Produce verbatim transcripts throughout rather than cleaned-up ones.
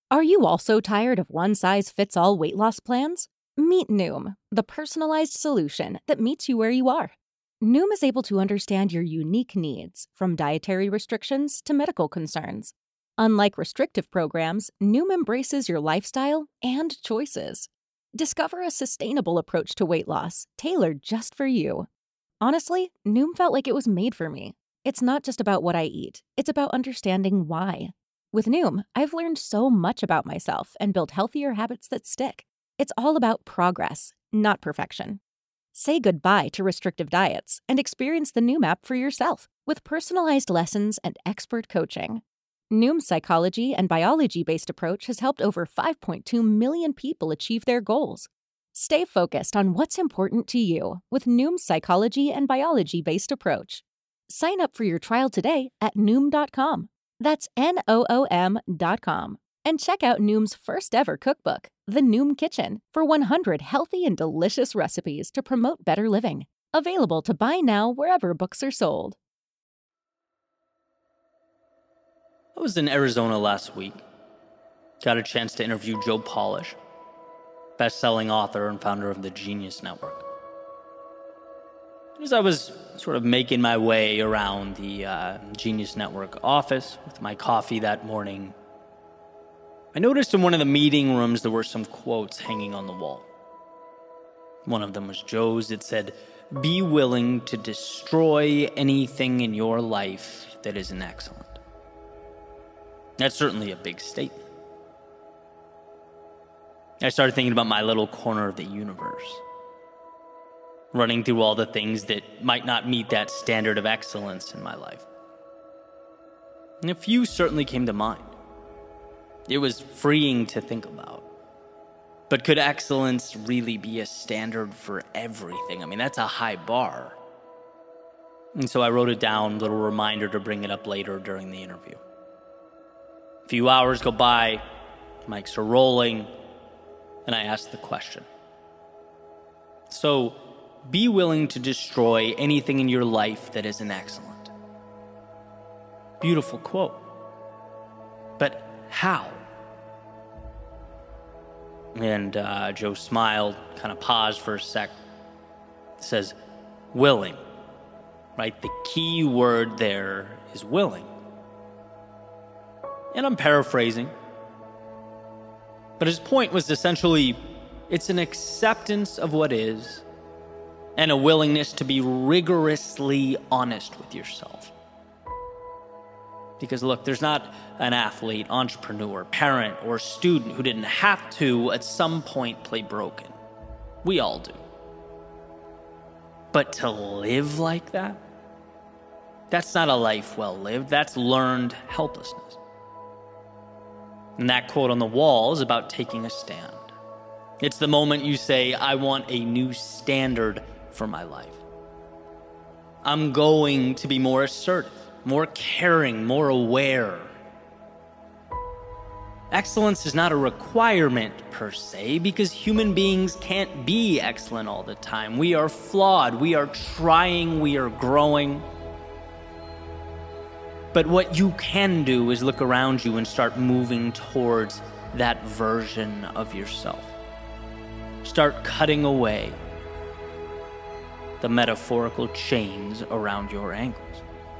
Are you also tired of one-size-fits-all weight loss plans? Meet Noom, the personalized solution that meets you where you are. Noom is able to understand your unique needs, from dietary restrictions to medical concerns. Unlike restrictive programs, Noom embraces your lifestyle and choices. Discover a sustainable approach to weight loss, tailored just for you. Honestly, Noom felt like it was made for me. It's not just about what I eat, it's about understanding why. With Noom, I've learned so much about myself and built healthier habits that stick. It's all about progress, not perfection. Say goodbye to restrictive diets and experience the Noom app for yourself with personalized lessons and expert coaching. Noom's psychology and biology-based approach has helped over five point two million people achieve their goals. Stay focused on what's important to you with Noom's psychology and biology-based approach. Sign up for your trial today at Noom dot com. That's N O O M dot com. And check out Noom's first ever cookbook, The Noom Kitchen, for one hundred healthy and delicious recipes to promote better living. Available to buy now wherever books are sold. I was in Arizona last week. Got a chance to interview Joe Polish, best-selling author and founder of the Genius Network. As I was sort of making my way around the uh, Genius Network office with my coffee that morning, I noticed in one of the meeting rooms there were some quotes hanging on the wall. One of them was Joe's. It said, "Be willing to destroy anything in your life that isn't excellent." That's certainly a big statement. I started thinking about my little corner of the universe, running through all the things that might not meet that standard of excellence in my life. And a few certainly came to mind. It was freeing to think about. But could excellence really be a standard for everything? I mean, that's a high bar. And so I wrote it down, a little reminder to bring it up later during the interview. A few hours go by, mics are rolling, and I ask the question. So, be willing to destroy anything in your life that isn't excellent. Beautiful quote. But how? And uh, Joe smiled, kind of paused for a sec. Says, willing. Right? The key word there is willing. And I'm paraphrasing. But his point was essentially, it's an acceptance of what is and a willingness to be rigorously honest with yourself. Because look, there's not an athlete, entrepreneur, parent, or student who didn't have to, at some point, play broken. We all do. But to live like that? That's not a life well lived. That's learned helplessness. And that quote on the wall is about taking a stand. It's the moment you say, I want a new standard for my life. I'm going to be more assertive, more caring, more aware. Excellence is not a requirement per se, because human beings can't be excellent all the time. We are flawed, we are trying, we are growing. But what you can do is look around you and start moving towards that version of yourself. Start cutting away the metaphorical chains around your ankles.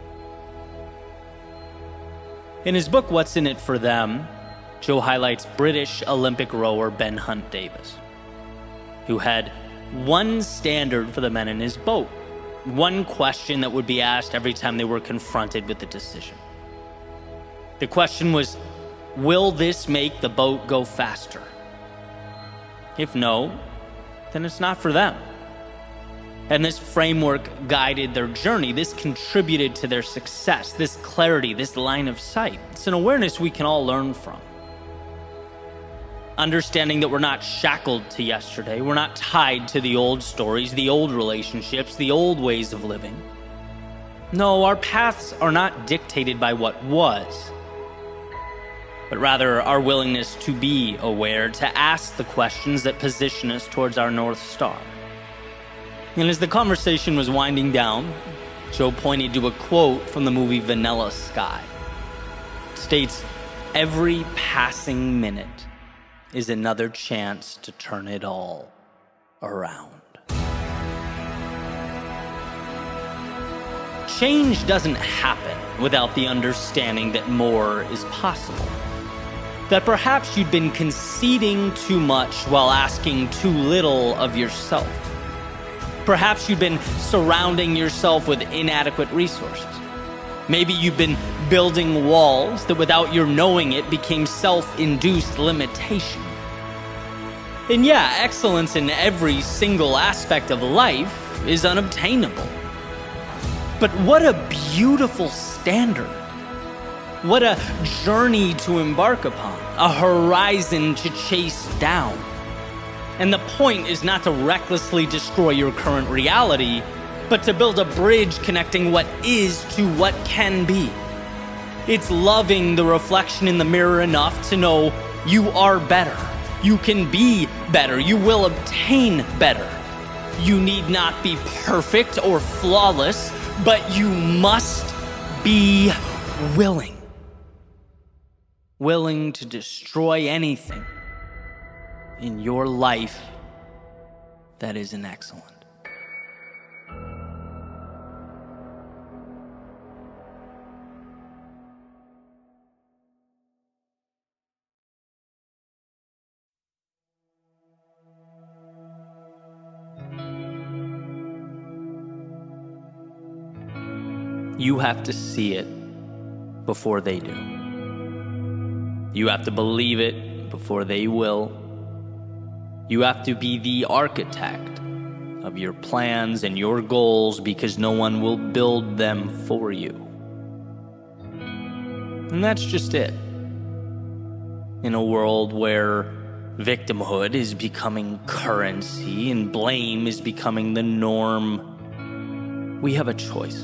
In his book, What's in It for Them, Joe highlights British Olympic rower Ben Hunt Davis, who had one standard for the men in his boat. One question that would be asked every time they were confronted with a decision. The question was, will this make the boat go faster? If no, then it's not for them. And this framework guided their journey. This contributed to their success, this clarity, this line of sight. It's an awareness we can all learn from. Understanding that we're not shackled to yesterday, we're not tied to the old stories, the old relationships, the old ways of living. No, our paths are not dictated by what was, but rather our willingness to be aware, to ask the questions that position us towards our North Star. And as the conversation was winding down, Joe pointed to a quote from the movie Vanilla Sky. It states, every passing minute is another chance to turn it all around. Change doesn't happen without the understanding that more is possible. That perhaps you'd been conceding too much while asking too little of yourself. Perhaps you've been surrounding yourself with inadequate resources. Maybe you've been building walls that without your knowing it became self-induced limitation. And yeah, excellence in every single aspect of life is unobtainable. But what a beautiful standard. What a journey to embark upon, a horizon to chase down. And the point is not to recklessly destroy your current reality, but to build a bridge connecting what is to what can be. It's loving the reflection in the mirror enough to know you are better. You can be better. You will obtain better. You need not be perfect or flawless, but you must be willing. Willing to destroy anything in your life that isn't excellent. You have to see it before they do. You have to believe it before they will. You have to be the architect of your plans and your goals because no one will build them for you. And that's just it. In a world where victimhood is becoming currency and blame is becoming the norm, we have a choice.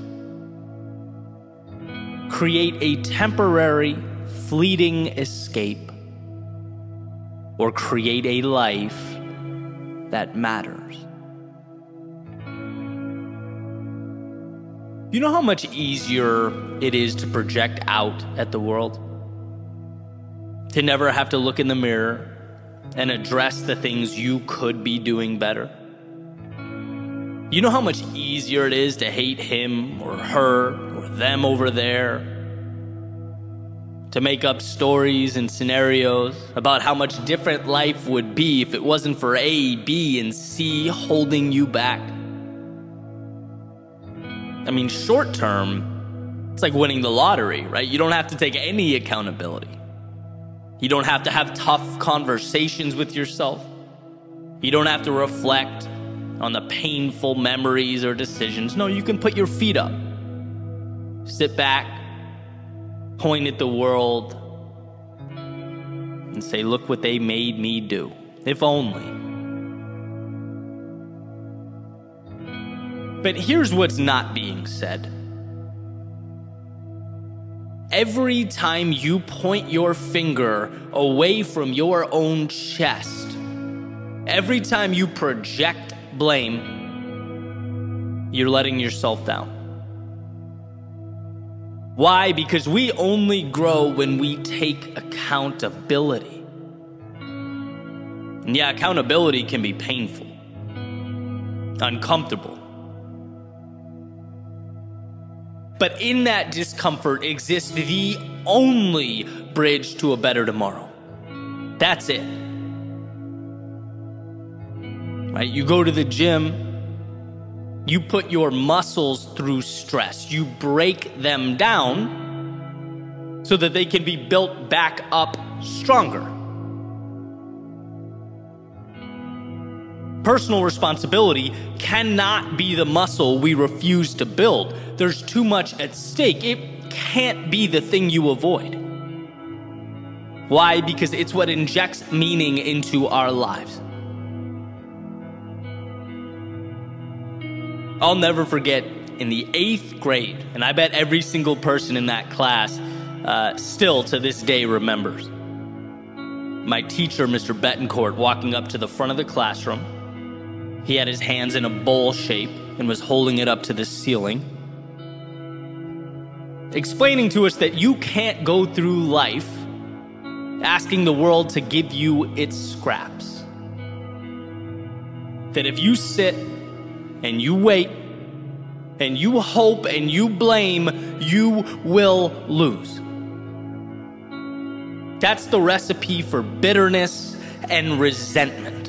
Create a temporary, fleeting escape, or create a life that matters. You know how much easier it is to project out at the world? To never have to look in the mirror and address the things you could be doing better? You know how much easier it is to hate him or her or them over there? To make up stories and scenarios about how much different life would be if it wasn't for A, B, and C holding you back? I mean, short term, it's like winning the lottery, right? You don't have to take any accountability. You don't have to have tough conversations with yourself. You don't have to reflect on the painful memories or decisions. No, you can put your feet up, sit back, point at the world, and say, look what they made me do. If only. But here's what's not being said. Every time you point your finger away from your own chest, every time you project blame, you're letting yourself down. Why? Because we only grow when we take accountability. And yeah, accountability can be painful, uncomfortable. But in that discomfort exists the only bridge to a better tomorrow. That's it. Right? You go to the gym, you put your muscles through stress. You break them down so that they can be built back up stronger. Personal responsibility cannot be the muscle we refuse to build. There's too much at stake. It can't be the thing you avoid. Why? Because it's what injects meaning into our lives. I'll never forget in the eighth grade, and I bet every single person in that class uh, still to this day remembers. My teacher, Mister Betancourt, walking up to the front of the classroom. He had his hands in a bowl shape and was holding it up to the ceiling, explaining to us that you can't go through life asking the world to give you its scraps. That if you sit and you wait and you hope and you blame, you will lose. That's the recipe for bitterness and resentment.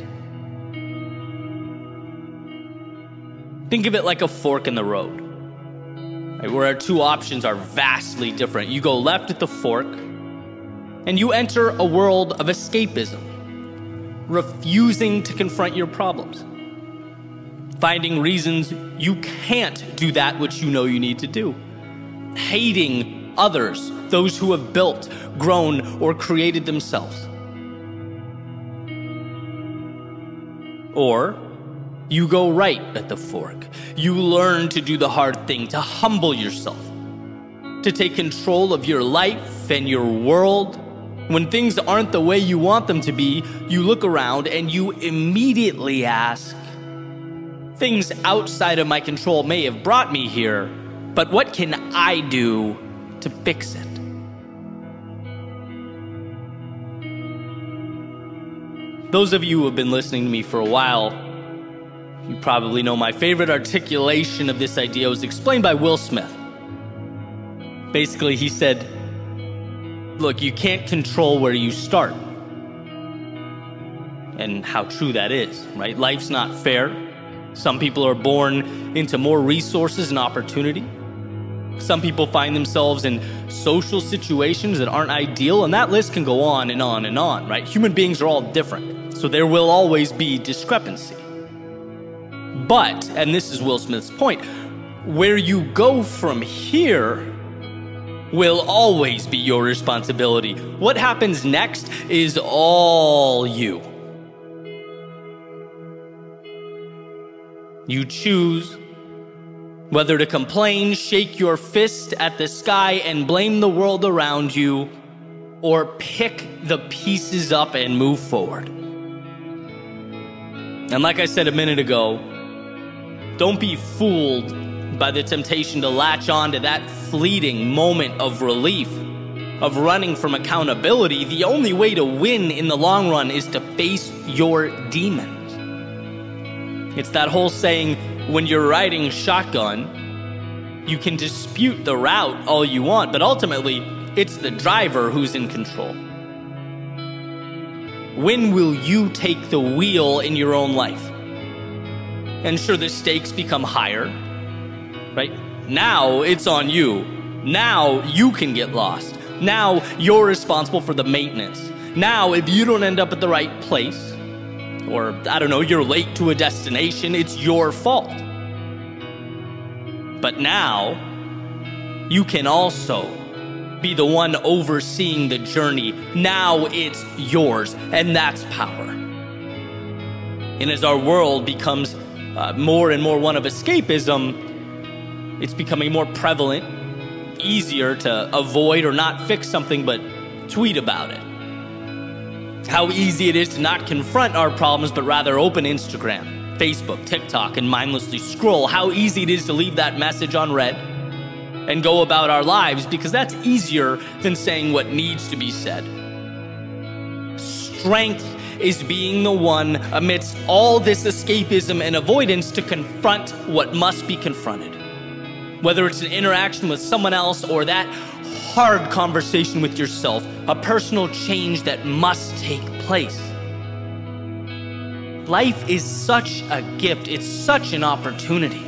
Think of it like a fork in the road, right, where our two options are vastly different. You go left at the fork, and you enter a world of escapism, refusing to confront your problems, finding reasons you can't do that which you know you need to do, hating others, those who have built, grown, or created themselves. Or you go right at the fork. You learn to do the hard thing, to humble yourself, to take control of your life and your world. When things aren't the way you want them to be, you look around and you immediately ask, things outside of my control may have brought me here, but what can I do to fix it? Those of you who have been listening to me for a while, you probably know my favorite articulation of this idea was explained by Will Smith. Basically, he said, look, you can't control where you start. And how true that is, right? Life's not fair. Some people are born into more resources and opportunity. Some people find themselves in social situations that aren't ideal, and that list can go on and on and on, right? Human beings are all different, so there will always be discrepancy. But, and this is Will Smith's point, where you go from here will always be your responsibility. What happens next is all you. You choose whether to complain, shake your fist at the sky, and blame the world around you, or pick the pieces up and move forward. And like I said a minute ago, don't be fooled by the temptation to latch on to that fleeting moment of relief, of running from accountability. The only way to win in the long run is to face your demons. It's that whole saying, when you're riding shotgun, you can dispute the route all you want, but ultimately, it's the driver who's in control. When will you take the wheel in your own life? And sure, the stakes become higher, right? Now it's on you. Now you can get lost. Now you're responsible for the maintenance. Now, if you don't end up at the right place, or, I don't know, you're late to a destination, it's your fault. But now, you can also be the one overseeing the journey. Now it's yours, and that's power. And as our world becomes uh, more and more one of escapism, it's becoming more prevalent, easier to avoid or not fix something, but tweet about it. How easy it is to not confront our problems, but rather open Instagram, Facebook, TikTok, and mindlessly scroll. How easy it is to leave that message unread and go about our lives, because that's easier than saying what needs to be said. Strength is being the one amidst all this escapism and avoidance to confront what must be confronted. Whether it's an interaction with someone else or that hard conversation with yourself, a personal change that must take place. Life is such a gift. It's such an opportunity.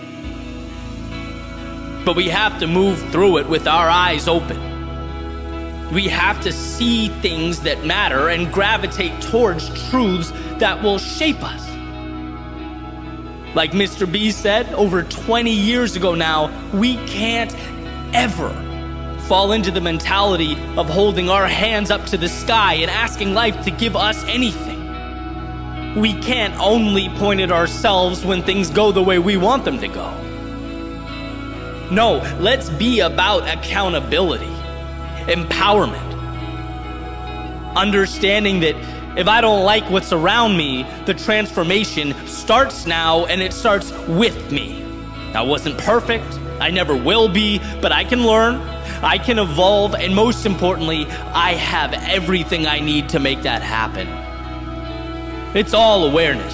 But we have to move through it with our eyes open. We have to see things that matter and gravitate towards truths that will shape us. Like Mister B said over twenty years ago now, we can't ever fall into the mentality of holding our hands up to the sky and asking life to give us anything. We can't only point at ourselves when things go the way we want them to go. No, let's be about accountability, empowerment, understanding that if I don't like what's around me, the transformation starts now, and it starts with me. I wasn't perfect, I never will be, but I can learn. I can evolve, and most importantly, I have everything I need to make that happen. It's all awareness.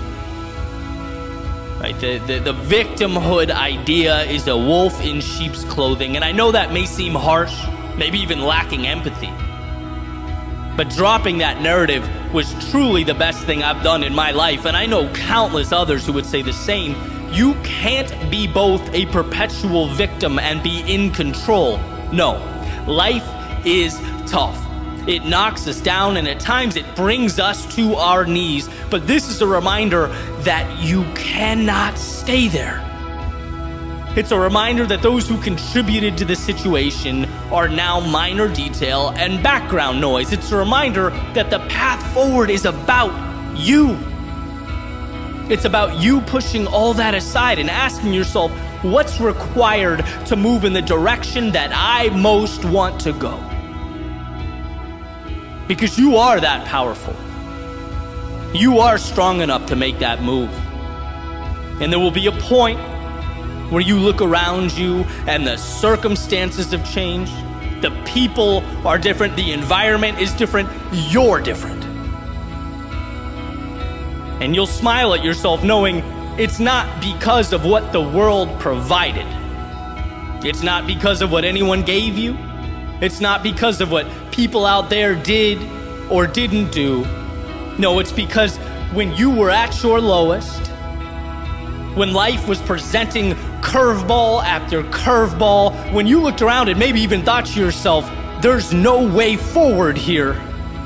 Right? The, the, the victimhood idea is a wolf in sheep's clothing, and I know that may seem harsh, maybe even lacking empathy. But dropping that narrative was truly the best thing I've done in my life, and I know countless others who would say the same. You can't be both a perpetual victim and be in control. No, life is tough. It knocks us down, and at times it brings us to our knees. But this is a reminder that you cannot stay there. It's a reminder that those who contributed to the situation are now minor detail and background noise. It's a reminder that the path forward is about you. It's about you pushing all that aside and asking yourself, what's required to move in the direction that I most want to go? Because you are that powerful. You are strong enough to make that move. And there will be a point where you look around you and the circumstances have changed. The people are different. The environment is different. You're different. And you'll smile at yourself knowing it's not because of what the world provided. It's not because of what anyone gave you. It's not because of what people out there did or didn't do. No, it's because when you were at your lowest, when life was presenting curveball after curveball, when you looked around and maybe even thought to yourself, there's no way forward here,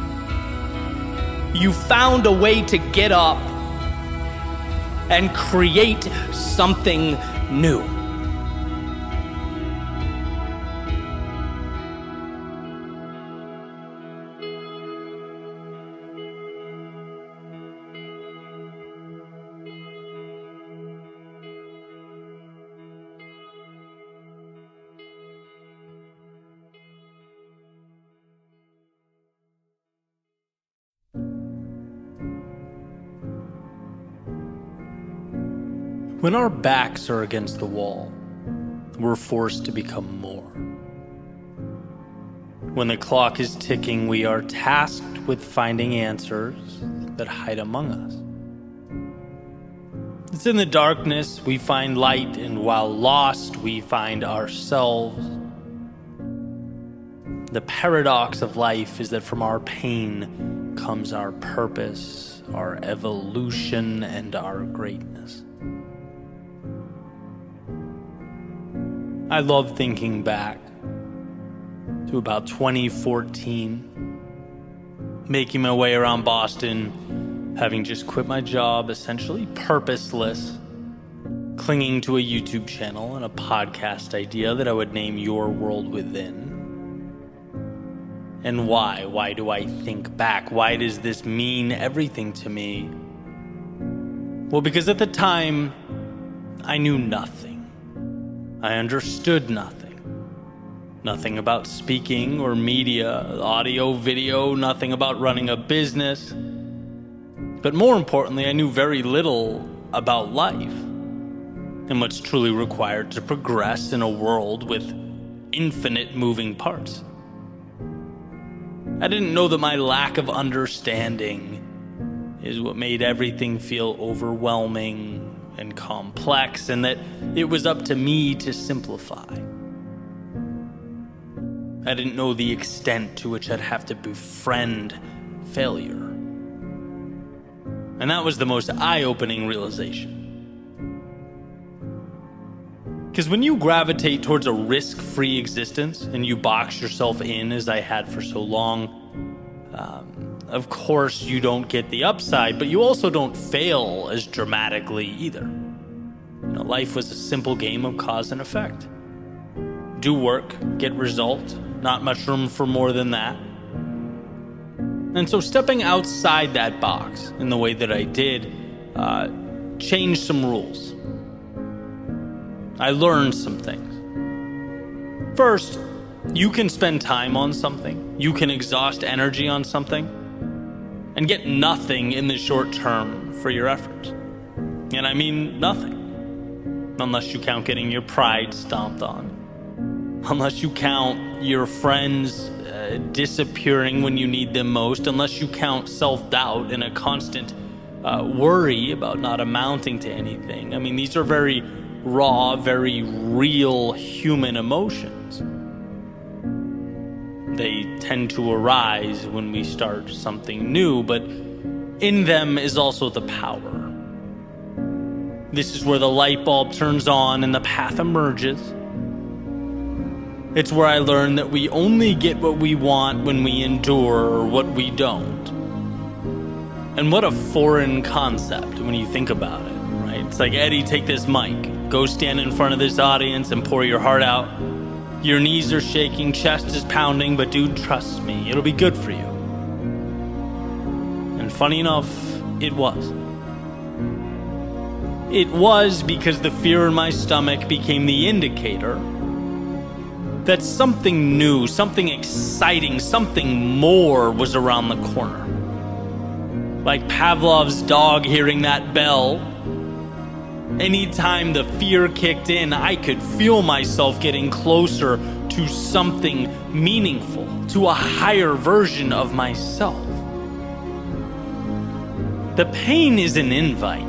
you found a way to get up and create something new. When our backs are against the wall, we're forced to become more. When the clock is ticking, we are tasked with finding answers that hide among us. It's in the darkness we find light, and while lost, we find ourselves. The paradox of life is that from our pain comes our purpose, our evolution, and our greatness. I love thinking back to about twenty fourteen, making my way around Boston, having just quit my job, essentially purposeless, clinging to a YouTube channel and a podcast idea that I would name Your World Within. And why? Why do I think back? Why does this mean everything to me? Well, because at the time, I knew nothing. I understood nothing. Nothing about speaking or media, audio, video, nothing about running a business. But more importantly, I knew very little about life and what's truly required to progress in a world with infinite moving parts. I didn't know that my lack of understanding is what made everything feel overwhelming and complex, and that it was up to me to simplify. I didn't know the extent to which I'd have to befriend failure. And that was the most eye-opening realization. Because when you gravitate towards a risk-free existence and you box yourself in, as I had for so long, um, of course you don't get the upside, but you also don't fail as dramatically either. You know, life was a simple game of cause and effect. Do work, get result, not much room for more than that. And so stepping outside that box in the way that I did uh, changed some rules. I learned some things. First, you can spend time on something, you can exhaust energy on something, and get nothing in the short term for your efforts. And I mean nothing, unless you count getting your pride stomped on. unless you count your friends uh, disappearing when you need them most, unless you count self-doubt and a constant uh, worry about not amounting to anything. I mean, these are very raw, very real human emotions. They tend to arise when we start something new, but in them is also the power. This is where the light bulb turns on and the path emerges. It's where I learned that we only get what we want when we endure what we don't. And what a foreign concept when you think about it, right? It's like, Eddie, take this mic. Go stand in front of this audience and pour your heart out. Your knees are shaking, chest is pounding, but dude, trust me, it'll be good for you. And funny enough, it was. It was because the fear in my stomach became the indicator that something new, something exciting, something more was around the corner. Like Pavlov's dog hearing that bell. Anytime the fear kicked in, I could feel myself getting closer to something meaningful, to a higher version of myself. The pain is an invite.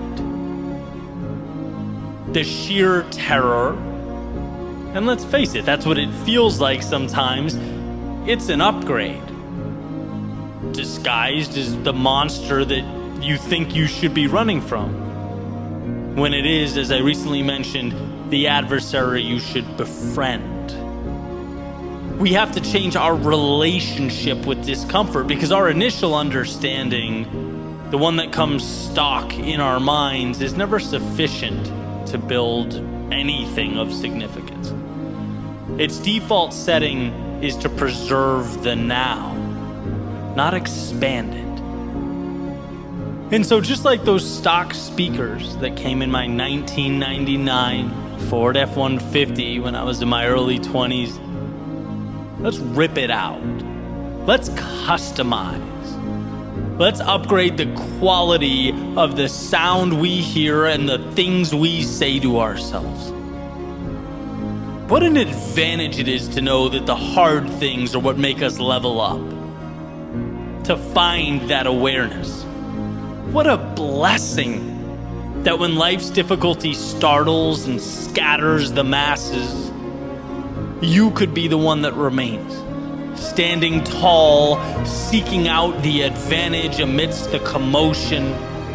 The sheer terror, and let's face it, that's what it feels like sometimes, it's an upgrade. Disguised as the monster that you think you should be running from. When it is, as I recently mentioned, the adversary you should befriend. We have to change our relationship with discomfort because our initial understanding, the one that comes stock in our minds, is never sufficient to build anything of significance. Its default setting is to preserve the now, not expand it. And so just like those stock speakers that came in my nineteen ninety-nine Ford F one fifty when I was in my early twenties, let's rip it out. Let's customize. Let's upgrade the quality of the sound we hear and the things we say to ourselves. What an advantage it is to know that the hard things are what make us level up. To find that awareness. What a blessing that when life's difficulty startles and scatters the masses, you could be the one that remains. Standing tall, seeking out the advantage amidst the commotion.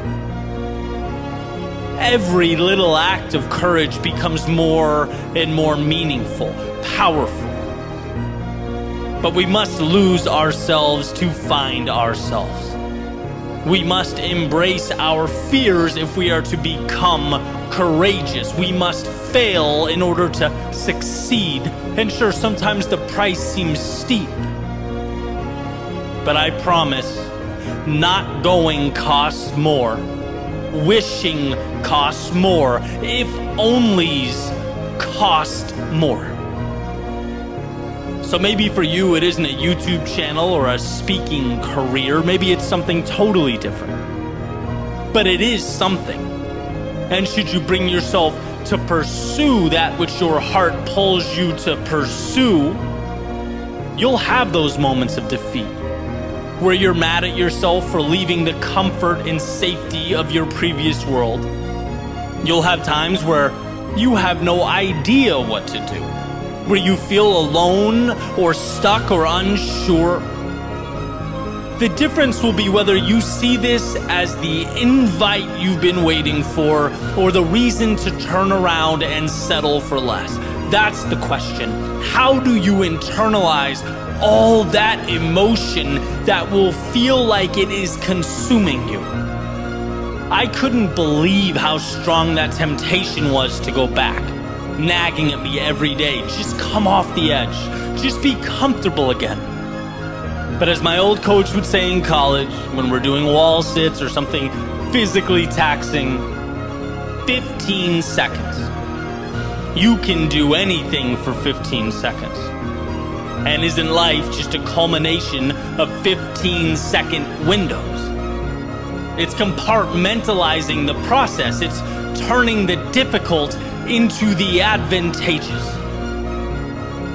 Every little act of courage becomes more and more meaningful, powerful. But we must lose ourselves to find ourselves. We must embrace our fears if we are to become courageous. We must fail in order to succeed. And sure, sometimes the price seems steep. But I promise, not going costs more. Wishing costs more. If onlys cost more. So maybe for you it isn't a YouTube channel or a speaking career. Maybe it's something totally different. But it is something. And should you bring yourself to pursue that which your heart pulls you to pursue, you'll have those moments of defeat where you're mad at yourself for leaving the comfort and safety of your previous world. You'll have times where you have no idea what to do, where you feel alone or stuck or unsure. The difference will be whether you see this as the invite you've been waiting for or the reason to turn around and settle for less. That's the question. How do you internalize all that emotion that will feel like it is consuming you? I couldn't believe how strong that temptation was to go back, nagging at me every day. Just come off the edge. Just be comfortable again. But as my old coach would say in college, when we're doing wall sits or something physically taxing, fifteen seconds. You can do anything for fifteen seconds. And isn't life just a culmination of fifteen second windows? It's compartmentalizing the process. It's turning the difficult into the advantageous.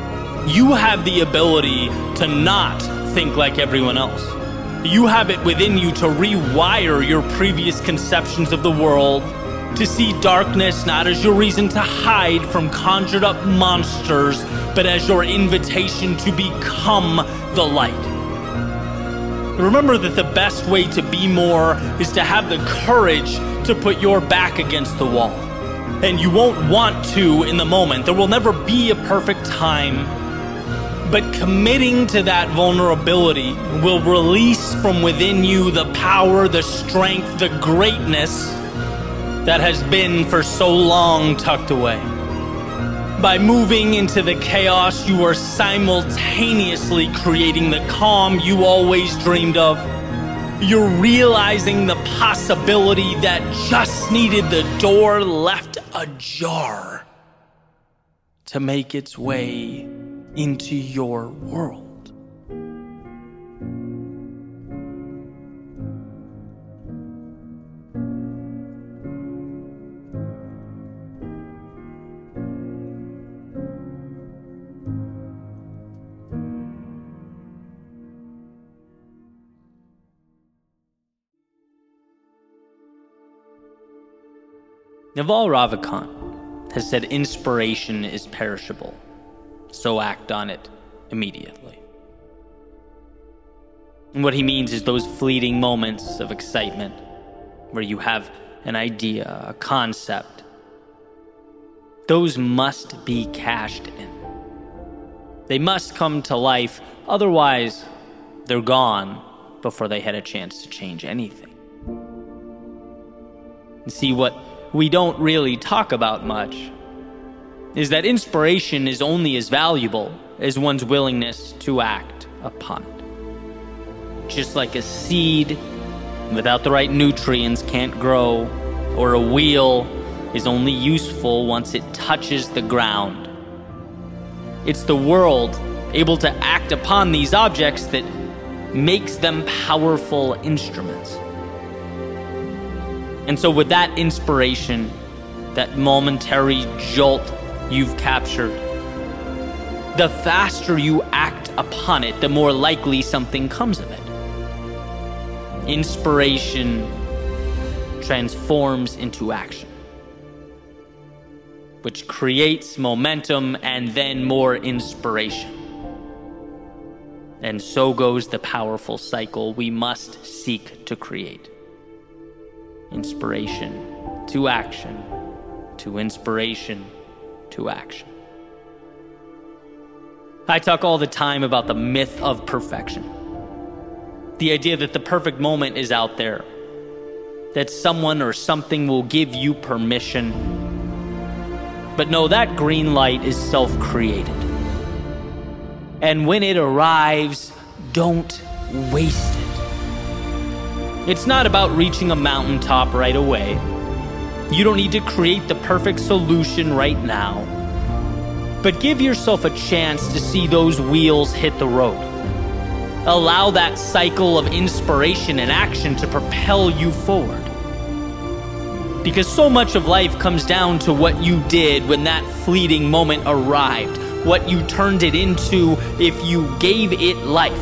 you have the ability to not think like everyone else. You have it within you to rewire your previous conceptions of the world, to see darkness not as your reason to hide from conjured up monsters, but as your invitation to become the light. Remember that the best way to be more is to have the courage to put your back against the wall. And you won't want to in the moment. There will never be a perfect time. But committing to that vulnerability will release from within you the power, the strength, the greatness that has been for so long tucked away. By moving into the chaos, you are simultaneously creating the calm you always dreamed of. You're realizing the possibility that just needed the door left ajar to make its way into your world. Naval Ravikant has said inspiration is perishable, so act on it immediately. And what he means is those fleeting moments of excitement where you have an idea, a concept. Those must be cashed in. They must come to life, otherwise they're gone before they had a chance to change anything. And see, what we don't really talk about much is that inspiration is only as valuable as one's willingness to act upon it. Just like a seed without the right nutrients can't grow, or a wheel is only useful once it touches the ground. It's the world able to act upon these objects that makes them powerful instruments. And so with that inspiration, that momentary jolt you've captured, the faster you act upon it, the more likely something comes of it. Inspiration transforms into action, which creates momentum and then more inspiration. And so goes the powerful cycle we must seek to create. Inspiration to action, to inspiration to action. I talk all the time about the myth of perfection. The idea that the perfect moment is out there, that someone or something will give you permission. But no, that green light is self-created. And when it arrives, don't waste it. It's not about reaching a mountaintop right away. You don't need to create the perfect solution right now. But give yourself a chance to see those wheels hit the road. Allow that cycle of inspiration and action to propel you forward. Because so much of life comes down to what you did when that fleeting moment arrived, what you turned it into if you gave it life.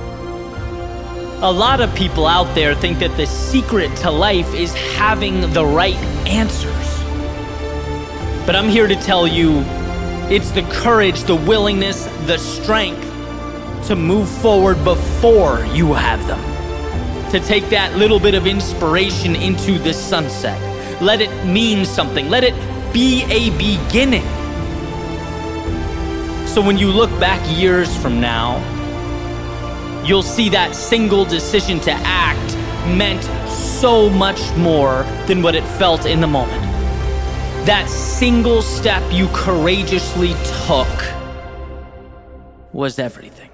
A lot of people out there think that the secret to life is having the right answers. But I'm here to tell you, it's the courage, the willingness, the strength to move forward before you have them. To take that little bit of inspiration into the sunset. Let it mean something. Let it be a beginning. So when you look back years from now, you'll see that single decision to act meant so much more than what it felt in the moment. That single step you courageously took was everything.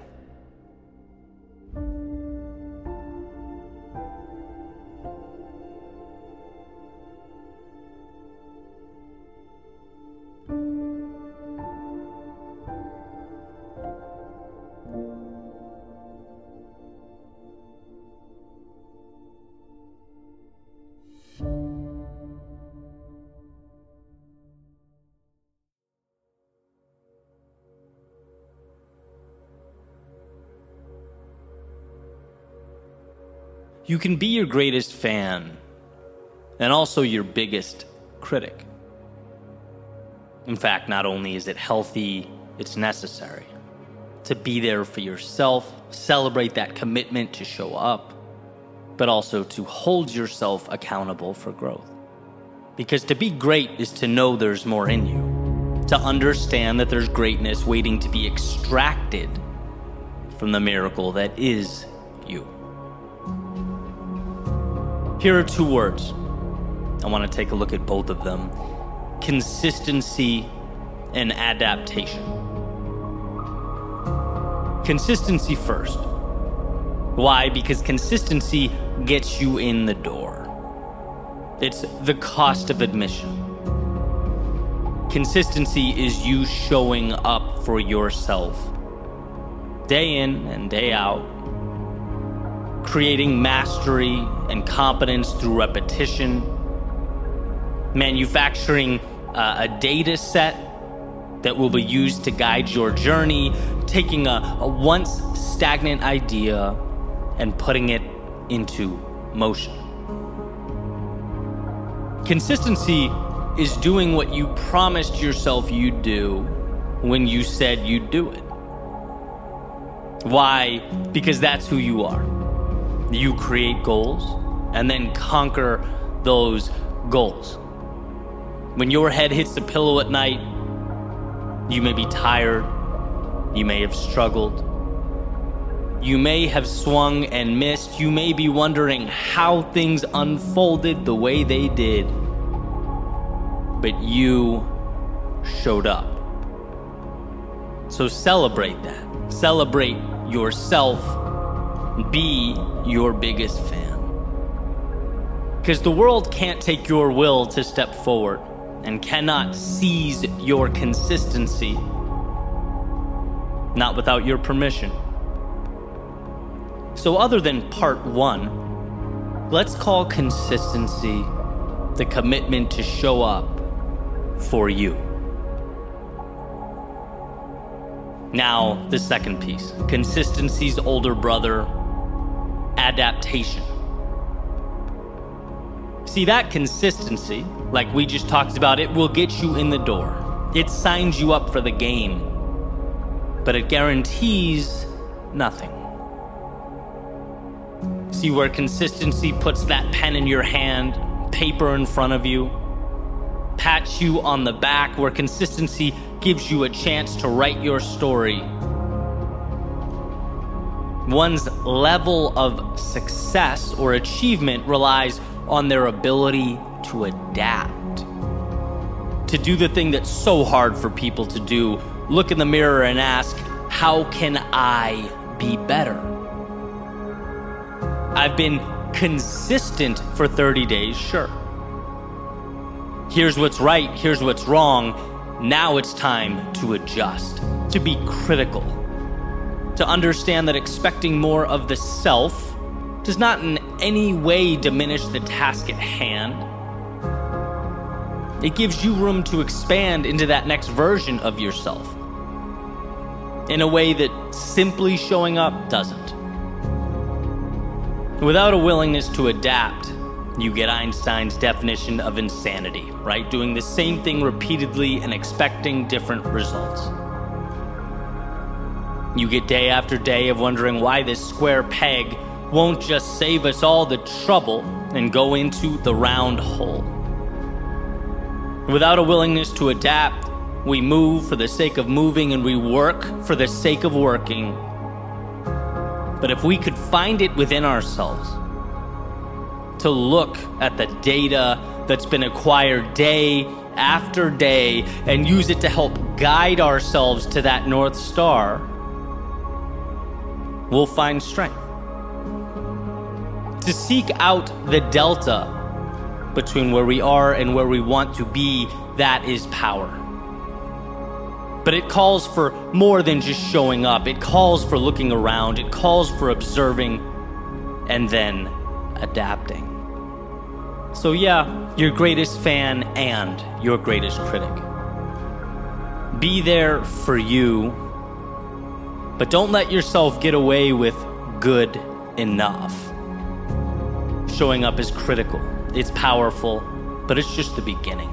you can be your greatest fan and also your biggest critic. In fact, not only is it healthy, it's necessary to be there for yourself, celebrate that commitment to show up, but also to hold yourself accountable for growth. Because to be great is to know there's more in you, to understand that there's greatness waiting to be extracted from the miracle that is you. Here are two words. I want to take a look at both of them: consistency and adaptation. Consistency first. Why? Because consistency gets you in the door. It's the cost of admission. Consistency is you showing up for yourself, day in and day out, creating mastery and competence through repetition, manufacturing uh, a data set that will be used to guide your journey, taking a, a once stagnant idea and putting it into motion. Consistency is doing what you promised yourself you'd do when you said you'd do it. Why? Because that's who you are. You create goals and then conquer those goals. When your head hits the pillow at night, you may be tired, you may have struggled, you may have swung and missed, you may be wondering how things unfolded the way they did, but you showed up. So celebrate that. Celebrate yourself. Be your biggest fan. Because the world can't take your will to step forward and cannot seize your consistency, not without your permission. So other than part one, let's call consistency the commitment to show up for you. Now, the second piece, consistency's older brother, adaptation. See, that consistency, like we just talked about, it will get you in the door. It signs you up for the game, but it guarantees nothing. See, where consistency puts that pen in your hand, paper in front of you, pats you on the back, where consistency gives you a chance to write your story. One's level of success or achievement relies on their ability to adapt, to do the thing that's so hard for people to do. Look in the mirror and ask, how can I be better? I've been consistent for thirty days, sure. Here's what's right, here's what's wrong. Now it's time to adjust, to be critical, to understand that expecting more of the self does not in any way diminish the task at hand. It gives you room to expand into that next version of yourself in a way that simply showing up doesn't. Without a willingness to adapt, you get Einstein's definition of insanity, right? Doing the same thing repeatedly and expecting different results. You get day after day of wondering why this square peg won't just save us all the trouble and go into the round hole. Without a willingness to adapt, we move for the sake of moving and we work for the sake of working. But if we could find it within ourselves to look at the data that's been acquired day after day and use it to help guide ourselves to that North Star, we'll find strength. To seek out the delta between where we are and where we want to be, that is power. But it calls for more than just showing up. It calls for looking around. It calls for observing and then adapting. So yeah, your greatest fan and your greatest critic. Be there for you, but don't let yourself get away with good enough. Showing up is critical. It's powerful, but it's just the beginning.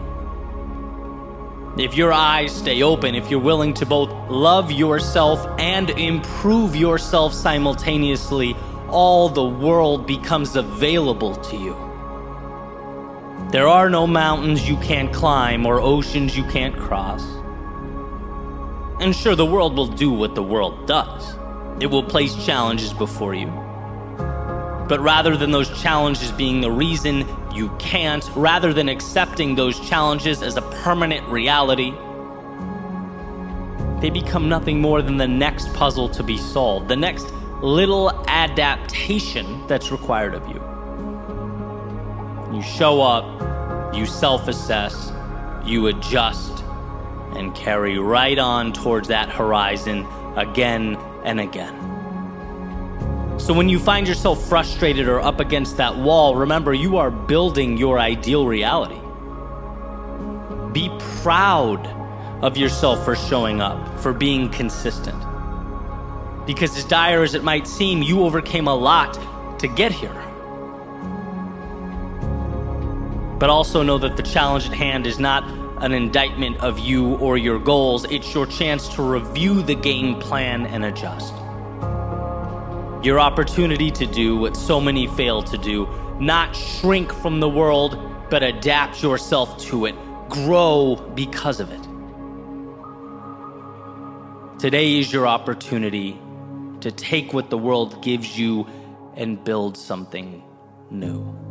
If your eyes stay open, if you're willing to both love yourself and improve yourself simultaneously, all the world becomes available to you. There are no mountains you can't climb or oceans you can't cross. And sure, the world will do what the world does. It will place challenges before you. But rather than those challenges being the reason you can't, rather than accepting those challenges as a permanent reality, they become nothing more than the next puzzle to be solved, the next little adaptation that's required of you. You show up, you self-assess, you adjust, and carry right on towards that horizon again and again. So when you find yourself frustrated or up against that wall, remember, you are building your ideal reality. Be proud of yourself for showing up, for being consistent. Because as dire as it might seem, you overcame a lot to get here. But also know that the challenge at hand is not an indictment of you or your goals. It's your chance to review the game plan and adjust. Your opportunity to do what so many fail to do, not shrink from the world, but adapt yourself to it. Grow because of it. Today is your opportunity to take what the world gives you and build something new.